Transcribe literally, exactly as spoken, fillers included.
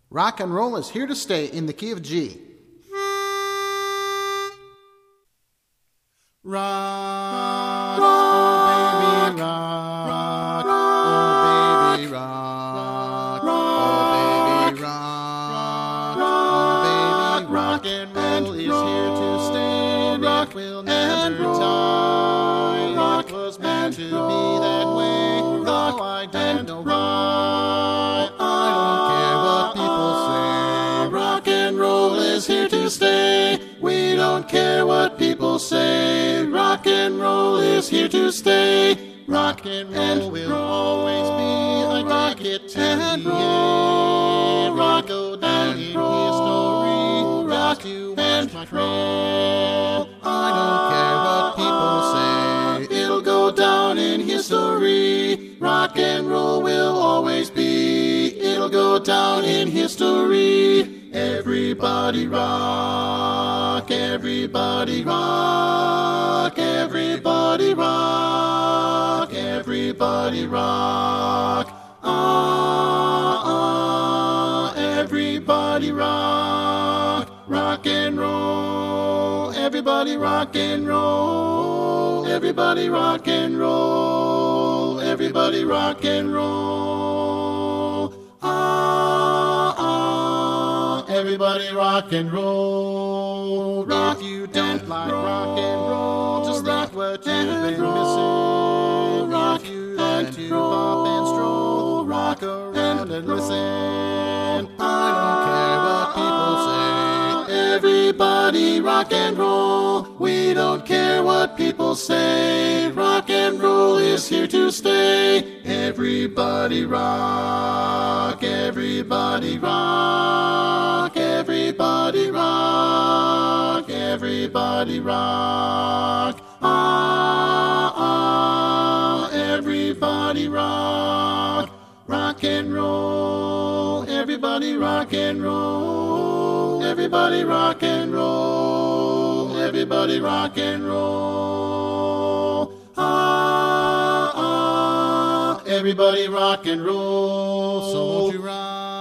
Rock and roll is here to stay in the key of G. Rock, rock, oh baby, rock, oh baby, rock, oh baby, rock, oh baby, rock and roll is here to stay. Rock will never die. Rock was meant to be that way, though I don't know why. I don't care what people say. Rock and roll is here to stay. We don't care what people say. Rock and roll is here to stay. Rock and roll will always be. I rock it to the end. Rock go down in history. Rock you and my friend. I don't care what people say. It'll go down in history. Rock and roll will always be. It'll go down in history. Everybody rock, everybody rock, everybody rock, everybody rock, ah, ah, everybody rock, rock and roll, everybody rock and roll, everybody rock and roll, everybody rock and roll, ah, ah, everybody rock and roll. If you don't like rock and roll, just rock what you've been missing. Rock you like to pop and stroll, rock around and listen. I don't care what people say. Everybody rock and roll. We don't care what people say. Rock and roll is here to stay. Everybody rock, everybody rock, everybody rock, everybody rock, ah, ah, everybody rock, rock and roll, everybody rock and roll, everybody rock and roll, everybody rock and roll, ah, ah, everybody rock and roll, so won't you rock?